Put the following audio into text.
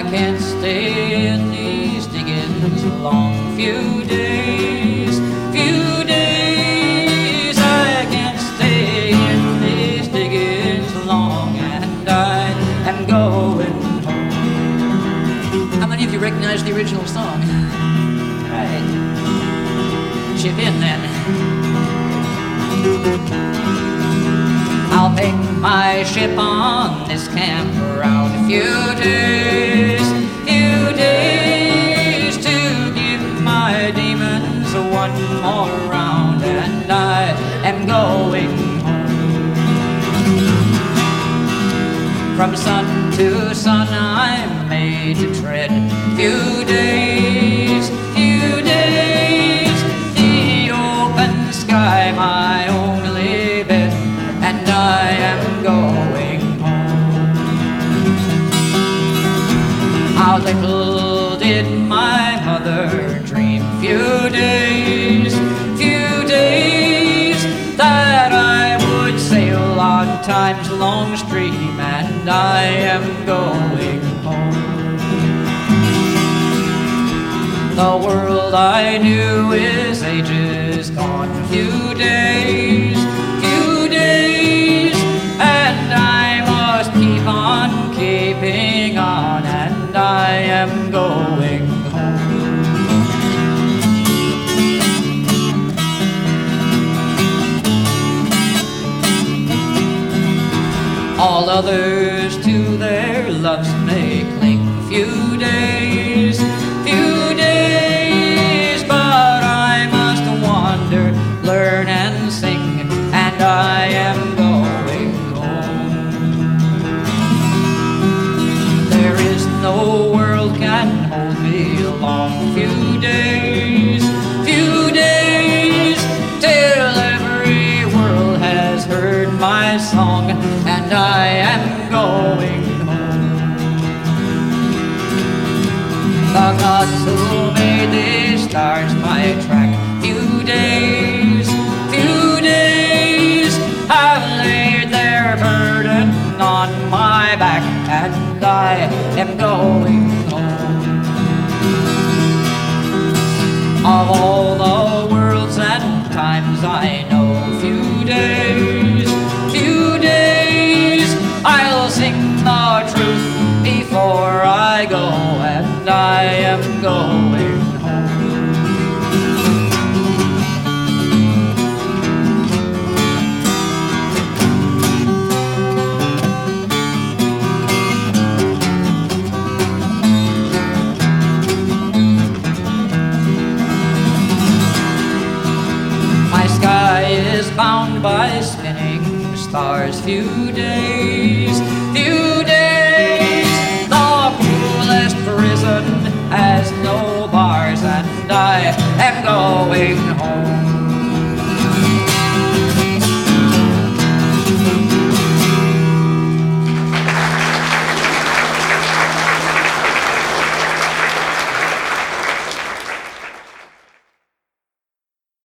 I can't stay in these diggings long. Few days, I can't stay in these diggings long, and I am going home. How many of you recognize the original song? Right. Chip in then. I'll make my ship on this campground a few days to give my demons one more round, and I am going home. From sun to sun I'm made to tread. Few days, the open sky my only bed, and I am going home. How little did my mother dream, few days, that I would sail on time's long stream, and I am going home. The world I knew is ages gone, few days, and I must keep on keeping on, and I am going home. All others to their loves may cling, few days, but I must wander, learn and sing, and I am going home. There is no world can hold me long, few days, till every world has heard my song, and I am going home. The gods who made these stars my track, few days, have laid their burden on my back, and I am going home. Of all the worlds and times I know, few days, I'll sing the truth before I go, and I am going home. My sky is bound by spinning stars, few days, the cruelest prison has no bars, and I am going home.